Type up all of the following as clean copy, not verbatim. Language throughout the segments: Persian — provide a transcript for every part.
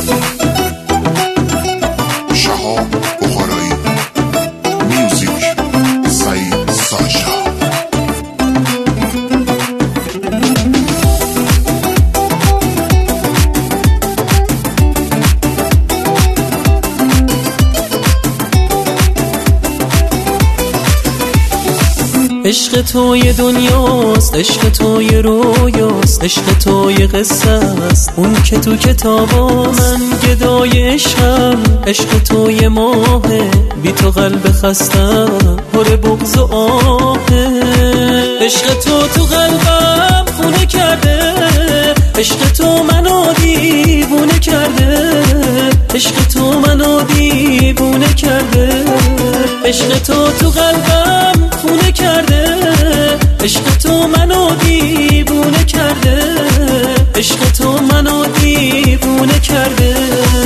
شهاب بخارایی میوزیک سعید ساشا. عشق تو یه دنیاست، عشق تو یه رویاست، عشق تو یه قصه است اون که تو کتاباست. من گدای عشقم، عشق تو یه ماهه، بی تو قلب خستم پر بغض و آهه. عشق تو قلبم خونه کرده، عشق تو منو دیوونه کرده، عشق تو منو دیوونه کرده. عشق تو قلبم خونه کرده، عشق تو منو دیوونه کرده، عشق تو منو دیوونه کرده.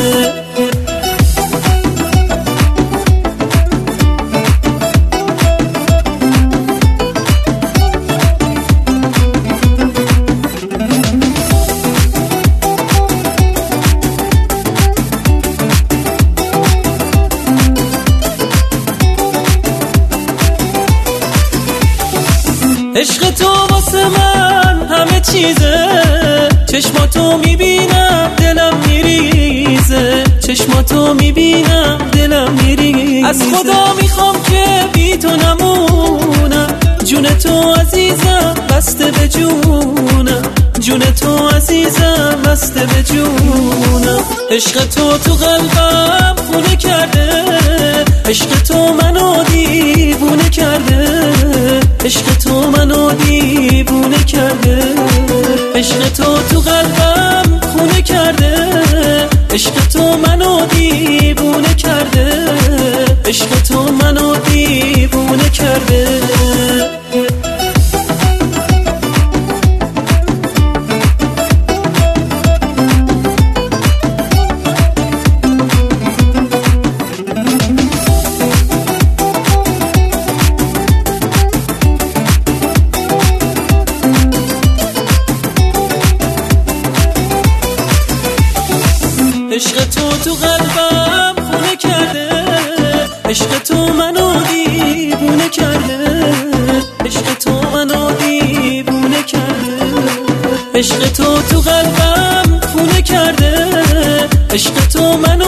عشق تو واسه من همه چیزه، چشماتو میبینم دلم میریزه، چشماتو میبینم دلم میریزه. از خدا میخوام که بی تو نمونم، جون تو عزیزم بسته به جونم، جون تو عزیزم بسته به جونم. عشق تو قلبم خونه کرده، عشق تو منو دیوونه کرده، عشق تو منو دیوونه کرده. عشق تو قلبم خونه کرده، عشق تو منو دیوونه کرده، عشق تو منو دیوونه کرده. عشق تو قلبم خونه کرده، عشق تو منو دیوونه کرده، عشق تو منو دیوونه کرده. عشق تو قلبم خونه کرده، عشق تو منو